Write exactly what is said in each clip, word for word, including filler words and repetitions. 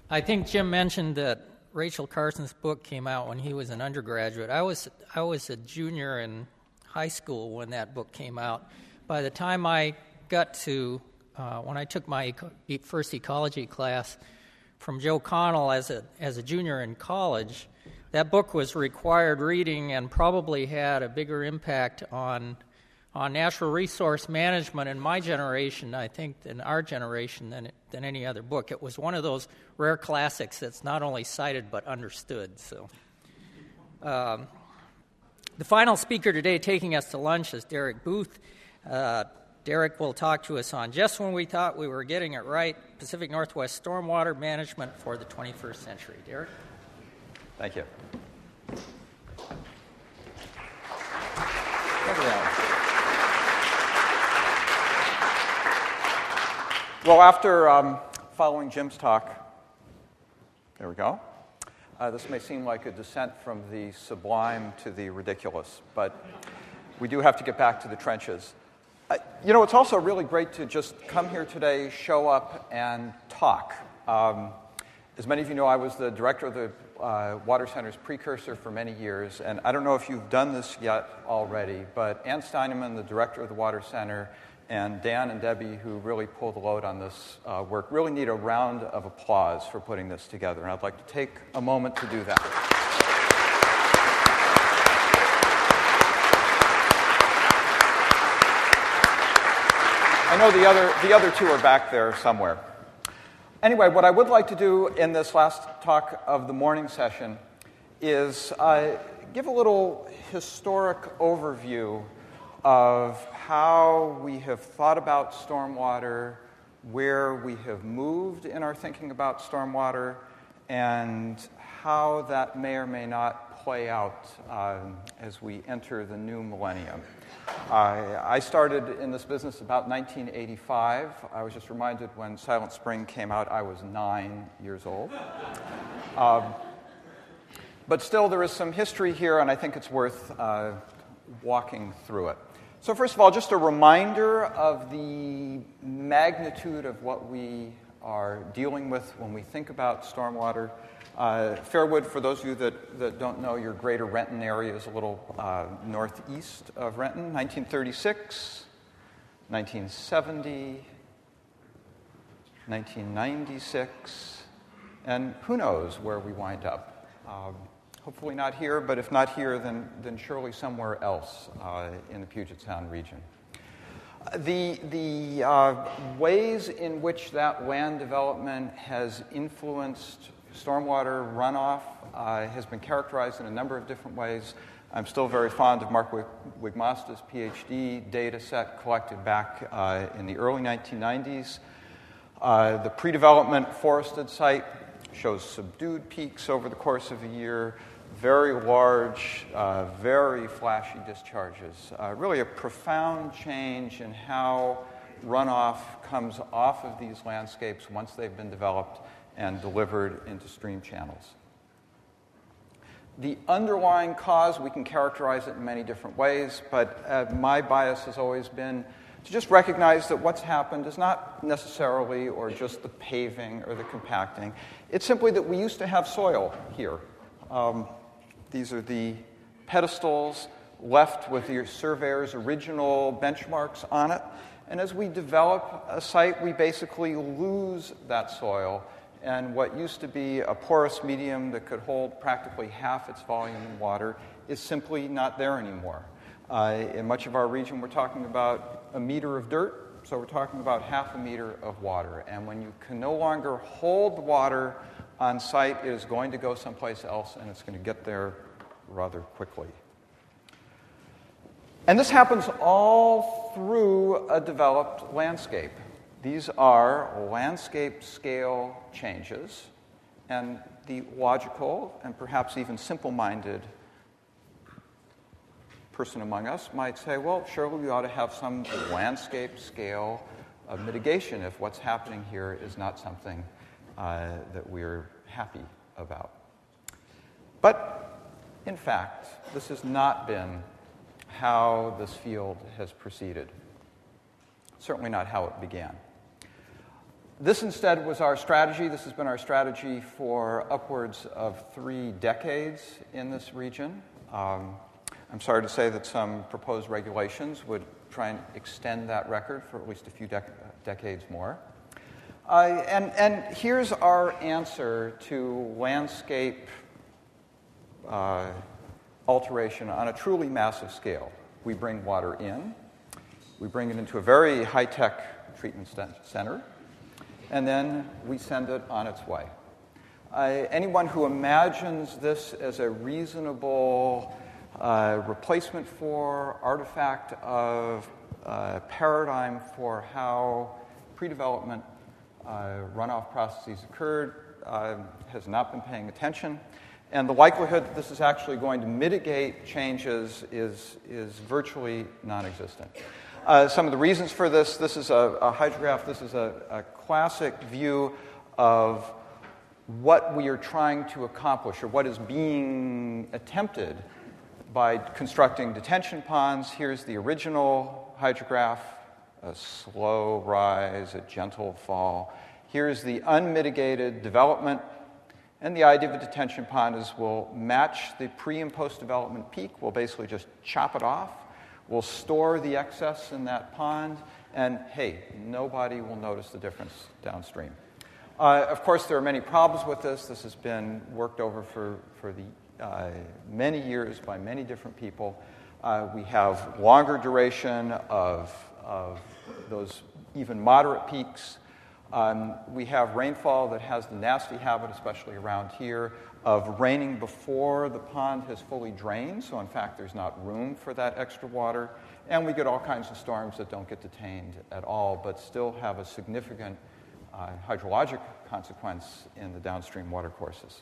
I think Jim mentioned that Rachel Carson's book came out when he was an undergraduate. I was I was a junior in high school when that book came out. By the time I got to, uh, when I took my eco- first ecology class from Joe Connell as a as a junior in college, that book was required reading and probably had a bigger impact on on natural resource management in my generation, I think, than our generation than than any other book. It was one of those rare classics that's not only cited but understood. So, um, the final speaker today taking us to lunch is Derek Booth. Uh, Derek will talk to us on just when we thought we were getting it right, Pacific Northwest stormwater management for the twenty-first century. Derek? Thank you. Well, after um, following Jim's talk, there we go. Uh, this may seem like a descent from the sublime to the ridiculous, but we do have to get back to the trenches. Uh, you know, it's also really great to just come here today, show up, and talk. Um, as many of you know, I was the director of the uh, Water Center's precursor for many years, and I don't know if you've done this yet already, but Ann Steineman, the director of the Water Center, and Dan and Debbie, who really pulled the load on this uh, work, really need a round of applause for putting this together, and I'd like to take a moment to do that. I know the other, the other two are back there somewhere. Anyway, what I would like to do in this last talk of the morning session is uh, give a little historic overview of how we have thought about stormwater, where we have moved in our thinking about stormwater, and how that may or may not play out uh, as we enter the new millennium. Uh, I started in this business about nineteen eighty-five. I was just reminded when Silent Spring came out, I was nine years old. Um, but still, there is some history here, and I think it's worth uh, walking through it. So first of all, just a reminder of the magnitude of what we are dealing with when we think about stormwater. Uh, Fairwood, for those of you that, that don't know, your greater Renton area is a little uh, northeast of Renton. nineteen thirty-six, nineteen seventy, nineteen ninety-six, and who knows where we wind up. Um, hopefully not here, but if not here, then, then surely somewhere else uh, in the Puget Sound region. The, the uh, ways in which that land development has influenced stormwater runoff uh, has been characterized in a number of different ways. I'm still very fond of Mark Wigmasta's PhD data set collected back uh, in the early nineteen nineties. Uh, the pre-development forested site shows subdued peaks over the course of a year, very large, uh, very flashy discharges. Uh, really a profound change in how runoff comes off of these landscapes once they've been developed and delivered into stream channels. The underlying cause, we can characterize it in many different ways, but uh, my bias has always been to just recognize that what's happened is not necessarily or just the paving or the compacting. It's simply that we used to have soil here. Um, these are the pedestals left with your surveyor's original benchmarks on it. And as we develop a site, we basically lose that soil. And what used to be a porous medium that could hold practically half its volume in water is simply not there anymore. Uh, in much of our region, we're talking about a meter of dirt, so we're talking about half a meter of water. And when you can no longer hold the water on site, it is going to go someplace else, and it's going to get there rather quickly. And this happens all through a developed landscape. These are landscape scale changes, and the logical and perhaps even simple-minded person among us might say, well, surely we ought to have some landscape scale of mitigation if what's happening here is not something uh, that we're happy about. But, in fact, this has not been how this field has proceeded. Certainly not how it began. this instead was our strategy. This has been our strategy for upwards of three decades in this region. Um, I'm sorry to say that some proposed regulations would try and extend that record for at least a few dec- decades more. Uh, and, and here's our answer to landscape uh, alteration on a truly massive scale. We bring water in. We bring it into a very high-tech treatment center, and then we send it on its way. Uh, anyone who imagines this as a reasonable uh, replacement for, artifact of, uh, paradigm for how pre-development uh, runoff processes occurred uh, has not been paying attention. And the likelihood that this is actually going to mitigate changes is, is virtually non-existent. Uh, some of the reasons for this, this is a, a hydrograph, this is a, a classic view of what we are trying to accomplish or what is being attempted by constructing detention ponds. Here's the original hydrograph, a slow rise, a gentle fall. Here's the unmitigated development. And the idea of a detention pond is we'll match the pre- and post-development peak. We'll basically just chop it off. We'll store the excess in that pond. And, hey, nobody will notice the difference downstream. Uh, of course, there are many problems with this. This has been worked over for, for the uh, many years by many different people. Uh, we have longer duration of, of those even moderate peaks. Um, we have rainfall that has the nasty habit, especially around here, of raining before the pond has fully drained. So, in fact, there's not room for that extra water. And we get all kinds of storms that don't get detained at all, but still have a significant uh, hydrologic consequence in the downstream watercourses.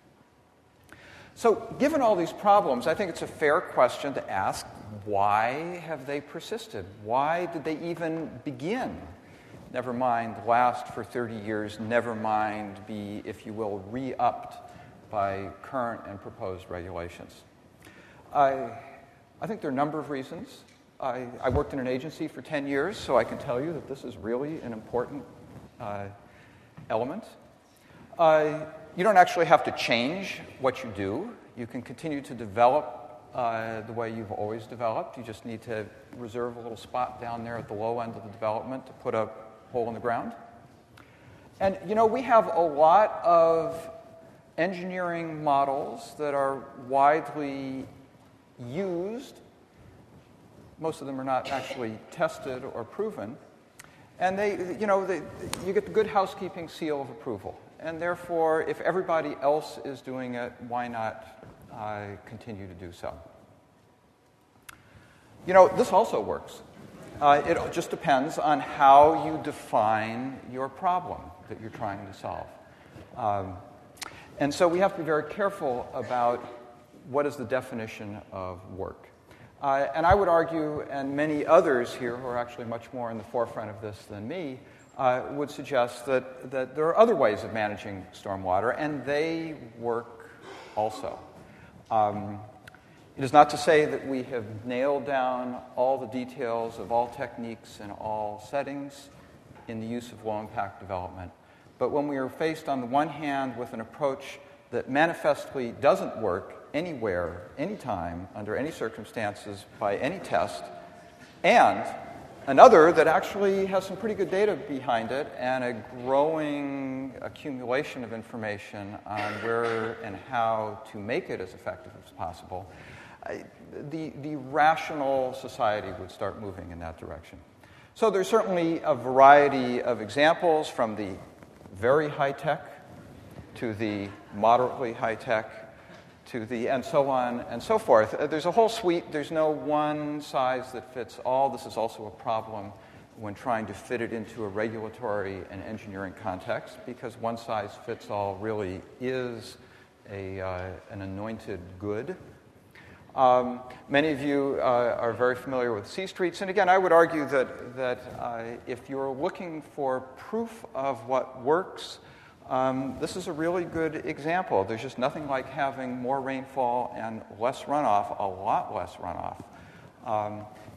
So, given all these problems, I think it's a fair question to ask, why have they persisted? Why did they even begin? Never mind last for thirty years, never mind be, if you will, re-upped by current and proposed regulations. I, I think there are a number of reasons. I, I worked in an agency for ten years, so I can tell you that this is really an important uh, element. Uh, you don't actually have to change what you do. You can continue to develop uh, the way you've always developed. You just need to reserve a little spot down there at the low end of the development to put a hole in the ground. And, you know, we have a lot of engineering models that are widely used. Most of them are not actually tested or proven. And they, you know, they, you get the good housekeeping seal of approval. And therefore, if everybody else is doing it, why not uh, continue to do so? You know, this also works. Uh, it just depends on how you define your problem that you're trying to solve. Um, and so we have to be very careful about what is the definition of work. Uh, and I would argue, and many others here who are actually much more in the forefront of this than me, uh, would suggest that, that there are other ways of managing stormwater, and they work also. Um, It is not to say that we have nailed down all the details of all techniques in all settings in the use of low-impact development. But when we are faced, on the one hand, with an approach that manifestly doesn't work anywhere, anytime, under any circumstances, by any test, and another that actually has some pretty good data behind it and a growing accumulation of information on where and how to make it as effective as possible, I, the, the rational society would start moving in that direction. So there's certainly a variety of examples, from the very high-tech to the moderately high-tech to the and so on and so forth. There's a whole suite. There's no one size that fits all. This is also a problem when trying to fit it into a regulatory and engineering context, because one size fits all really is a, uh, an anointed good. Um, many of you uh, are very familiar with C Streets, and again, I would argue that, that uh, if you're looking for proof of what works, um, this is a really good example. There's just nothing like having more rainfall and less runoff, a lot less runoff. Um,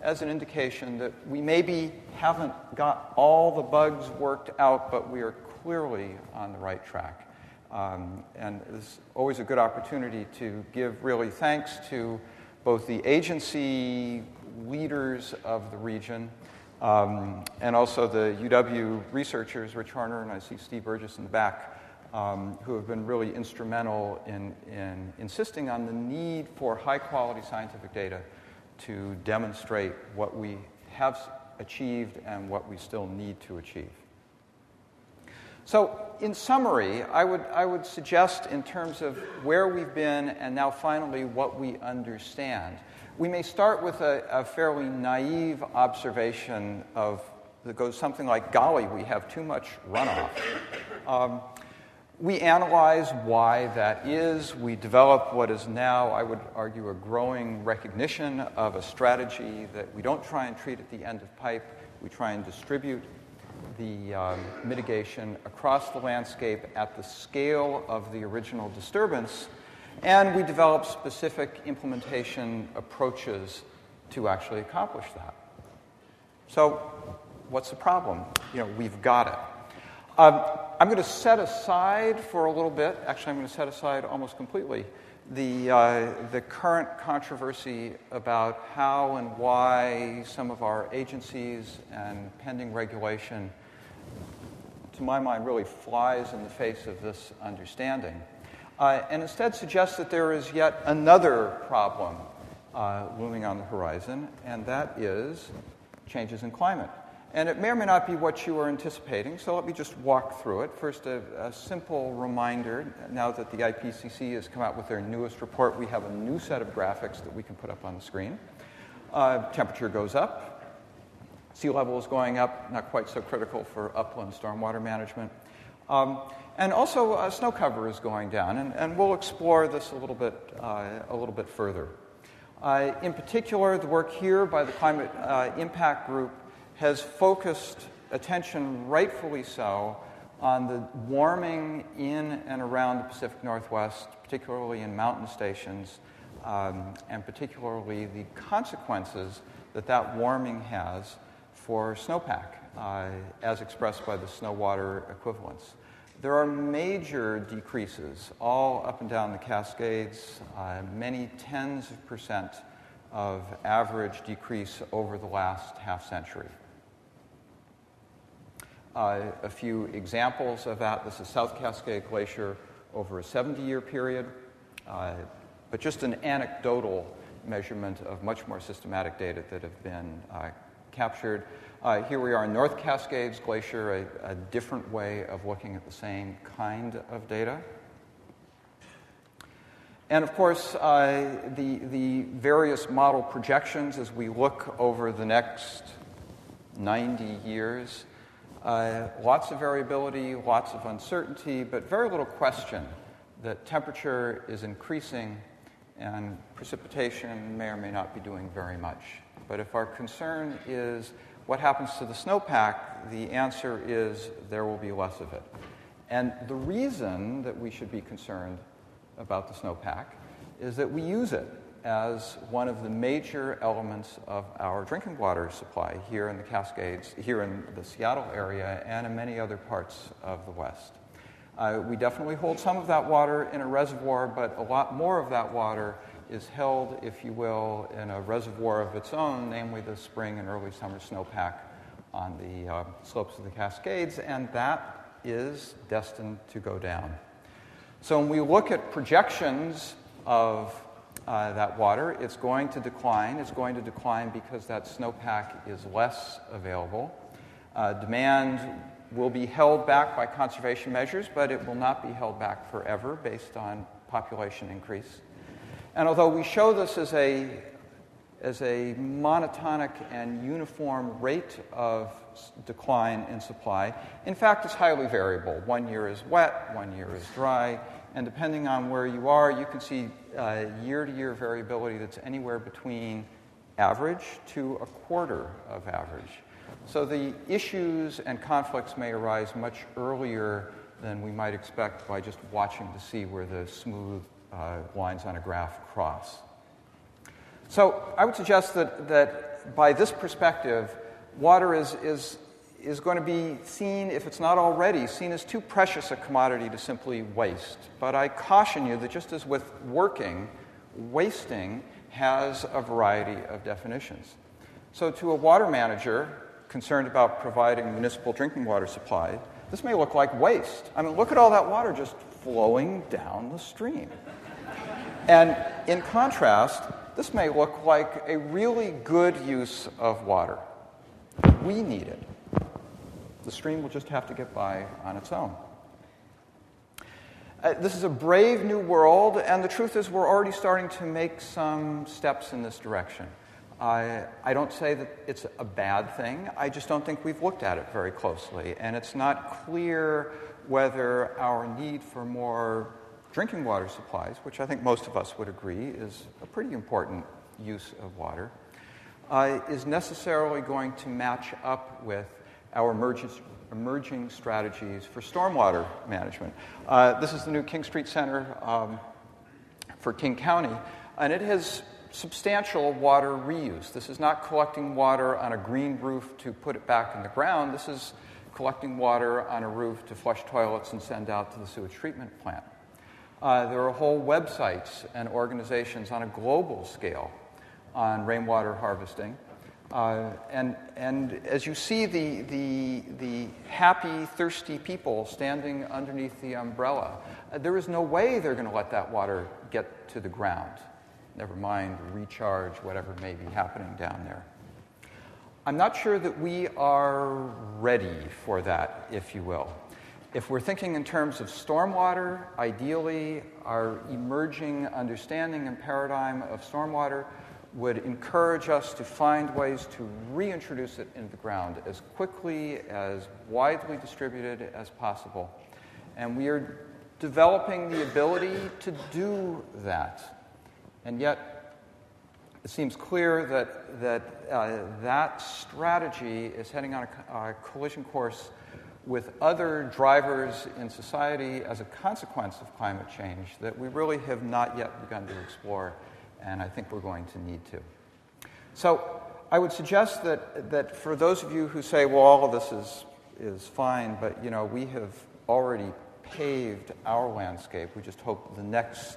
as an indication that we maybe haven't got all the bugs worked out, but we are clearly on the right track. Um, and it's always a good opportunity to give really thanks to both the agency leaders of the region um, and also the U W researchers, Rich Horner, and I see Steve Burgess in the back, um, who have been really instrumental in, in insisting on the need for high-quality scientific data to demonstrate what we have achieved and what we still need to achieve. So, in summary, I would, I would suggest in terms of where we've been and now finally what we understand, we may start with a, a fairly naive observation of that goes something like, golly, we have too much runoff. Um, we analyze why that is. We develop what is now, I would argue, a growing recognition of a strategy that we don't try and treat at the end of pipe. We try and distribute the um, mitigation across the landscape at the scale of the original disturbance, and we develop specific implementation approaches to actually accomplish that. So, what's the problem? You know, we've got it. Um, I'm going to set aside for a little bit, actually I'm going to set aside almost completely, the, uh, the current controversy about how and why some of our agencies and pending regulation, to my mind, really flies in the face of this understanding, uh, and instead suggests that there is yet another problem uh, looming on the horizon, and that is changes in climate. And it may or may not be what you are anticipating, so let me just walk through it. First, a, a simple reminder. Now that the I P C C has come out with their newest report, we have a new set of graphics that we can put up on the screen. Uh, temperature goes up. Sea level is going up, not quite so critical for upland stormwater management. Um, and also, uh, snow cover is going down, and, and we'll explore this a little bit, uh, a little bit further. Uh, in particular, the work here by the Climate uh, Impact Group has focused attention, rightfully so, on the warming in and around the Pacific Northwest, particularly in mountain stations, um, and particularly the consequences that that warming has for snowpack, uh, as expressed by the snow water equivalents. There are major decreases all up and down the Cascades, uh, many tens of percent of average decrease over the last half century. Uh, a few examples of that. This is South Cascade Glacier over a seventy-year period, uh, but just an anecdotal measurement of much more systematic data that have been uh, captured. Uh, here we are in North Cascades Glacier, a, a different way of looking at the same kind of data. And of course, uh, the, the various model projections as we look over the next ninety years. Uh, lots of variability, lots of uncertainty, but very little question that temperature is increasing and precipitation may or may not be doing very much. But if our concern is what happens to the snowpack, the answer is there will be less of it. And the reason that we should be concerned about the snowpack is that we use it as one of the major elements of our drinking water supply here in the Cascades, here in the Seattle area, and in many other parts of the West. Uh, we definitely hold some of that water in a reservoir, but a lot more of that water is held, if you will, in a reservoir of its own, namely the spring and early summer snowpack on the uh, slopes of the Cascades, and that is destined to go down. So when we look at projections of Uh, that water, it's going to decline. It's going to decline because that snowpack is less available. Uh, demand will be held back by conservation measures, but it will not be held back forever based on population increase. And although we show this as a, as a monotonic and uniform rate of decline in supply, in fact, it's highly variable. One year is wet, one year is dry, and depending on where you are, you can see uh, year-to-year variability that's anywhere between average to a quarter of average. So the issues and conflicts may arise much earlier than we might expect by just watching to see where the smooth uh, lines on a graph cross. So I would suggest that, that that by this perspective, water is, is, is going to be seen, if it's not already, seen as too precious a commodity to simply waste. But I caution you that just as with working, wasting has a variety of definitions. So to a water manager concerned about providing municipal drinking water supply, this may look like waste. I mean, look at all that water just flowing down the stream. And in contrast, this may look like a really good use of water. We need it. The stream will just have to get by on its own. Uh, this is a brave new world, and the truth is we're already starting to make some steps in this direction. I, I don't say that it's a bad thing. I just don't think we've looked at it very closely. And it's not clear whether our need for more drinking water supplies, which I think most of us would agree is a pretty important use of water, uh, is necessarily going to match up with our emerging, emerging strategies for stormwater management. Uh, this is the new King Street Center um, for King County, and it has substantial water reuse. This is not collecting water on a green roof to put it back in the ground. This is collecting water on a roof to flush toilets and send out to the sewage treatment plant. Uh, there are whole websites and organizations on a global scale on rainwater harvesting. Uh, and, and as you see the, the, the happy, thirsty people standing underneath the umbrella, uh, there is no way they're going to let that water get to the ground. Never mind recharge, whatever may be happening down there. I'm not sure that we are ready for that, if you will. If we're thinking in terms of stormwater, ideally, our emerging understanding and paradigm of stormwater would encourage us to find ways to reintroduce it into the ground as quickly, as widely distributed as possible. And we are developing the ability to do that. And yet, it seems clear that that, uh, that strategy is heading on a, a collision course with other drivers in society as a consequence of climate change that we really have not yet begun to explore, and I think we're going to need to. So I would suggest that, that for those of you who say, well, all of this is, is fine, but you know, we have already paved our landscape, we just hope the next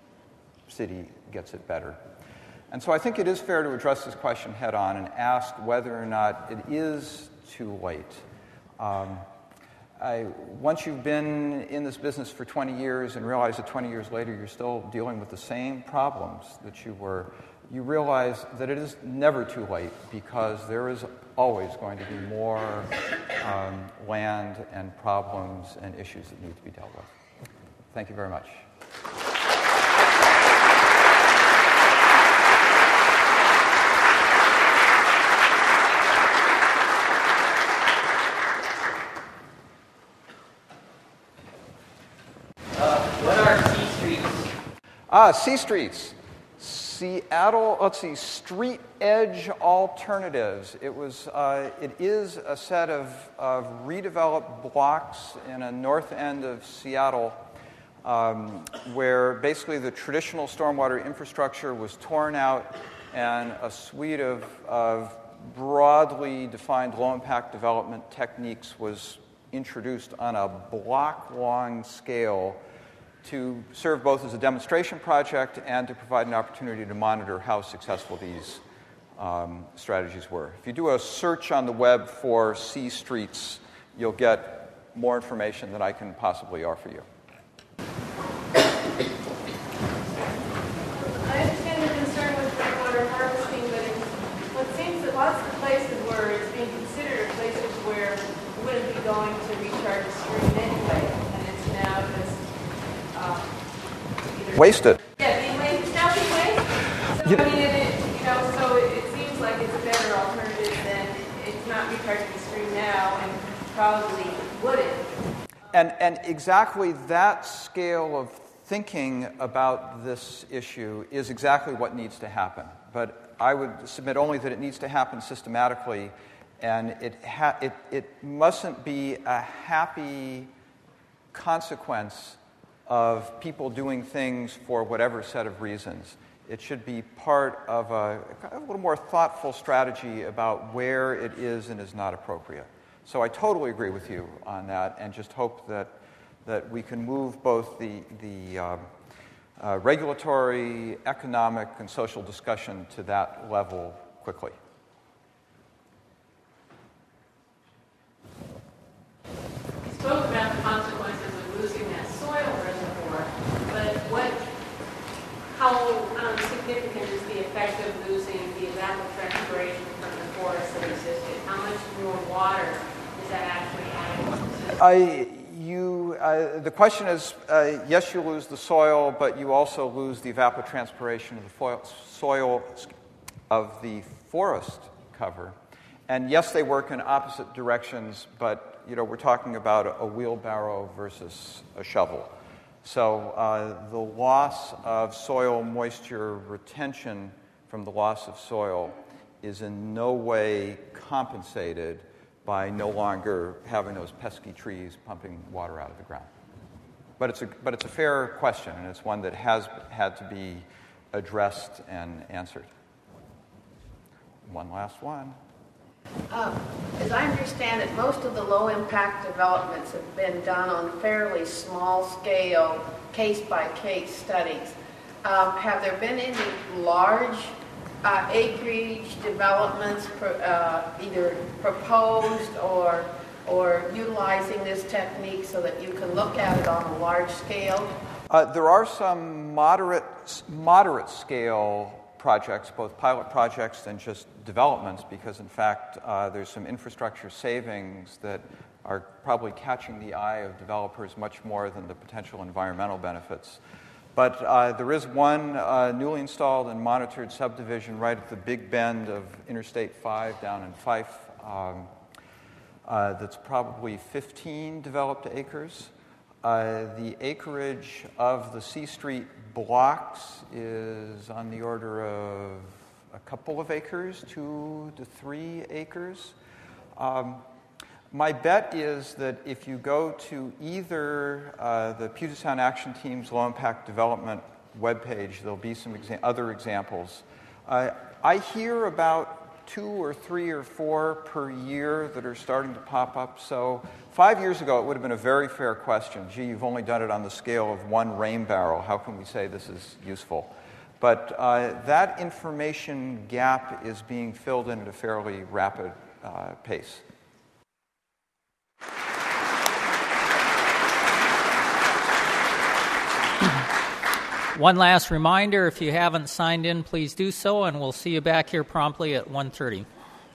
city gets it better. And so I think it is fair to address this question head on and ask whether or not it is too late. Um, I, once you've been in this business for twenty years and realize that twenty years later you're still dealing with the same problems that you were, you realize that it is never too late because there is always going to be more um, land and problems and issues that need to be dealt with. Thank you very much. Ah, C Streets. Seattle, let's see, Street Edge Alternatives. It was, uh, it is a set of, of redeveloped blocks in a north end of Seattle um, where basically the traditional stormwater infrastructure was torn out and a suite of, of broadly defined low-impact development techniques was introduced on a block-long scale to serve both as a demonstration project and to provide an opportunity to monitor how successful these um, strategies were. If you do a search on the web for C Streets, you'll get more information than I can possibly offer you. I understand your concern with rainwater harvesting, but it, well, it seems that lots of places where it's being considered are places where it wouldn't be going to recharge the stream anyway, and it's now just Um, wasted. Yeah, being wasted. It's now being wasted. So, you, I mean, it, it, you know, so it, it seems like it's a better alternative than it's not recharging the stream now and probably wouldn't. And, and exactly that scale of thinking about this issue is exactly what needs to happen. But I would submit only that it needs to happen systematically, and it, ha- it, it mustn't be a happy consequence of people doing things for whatever set of reasons. It should be part of a, a little more thoughtful strategy about where it is and is not appropriate. So I totally agree with you on that, and just hope that that we can move both the the um, uh, regulatory, economic, and social discussion to that level quickly. You spoke about the consequences of losing that soil reservoir, but what, how um, significant is the effect of losing the evapotranspiration from the forest that existed? How much more water is that actually adding to the system? I, you, uh, the question is, uh, yes, you lose the soil, but you also lose the evapotranspiration of the foil, soil of the forest cover. And yes, they work in opposite directions, but you know we're talking about a, a wheelbarrow versus a shovel. So uh, the loss of soil moisture retention from the loss of soil is in no way compensated by no longer having those pesky trees pumping water out of the ground. But it's a, but it's a fair question, and it's one that has had to be addressed and answered. One last one. Um, as I understand it, most of the low-impact developments have been done on fairly small-scale, case-by-case studies. Um, have there been any large uh, acreage developments pro, uh, either proposed or or utilizing this technique so that you can look at it on a large scale? Uh, there are some moderate moderate scale projects, both pilot projects and just developments, because in fact uh, there's some infrastructure savings that are probably catching the eye of developers much more than the potential environmental benefits. But uh, there is one uh, newly installed and monitored subdivision right at the big bend of Interstate five down in Fife um, uh, that's probably fifteen developed acres. Uh, the acreage of the C Street blocks is on the order of a couple of acres, two to three acres. Um, my bet is that if you go to either uh, the Puget Sound Action Team's Low Impact Development webpage, there'll be some exa- other examples. Uh, I hear about two or three or four per year that are starting to pop up. So five years ago, it would have been a very fair question. Gee, you've only done it on the scale of one rain barrel. How can we say this is useful? But uh, that information gap is being filled in at a fairly rapid uh, pace. One last reminder, if you haven't signed in, please do so, and we'll see you back here promptly at one thirty.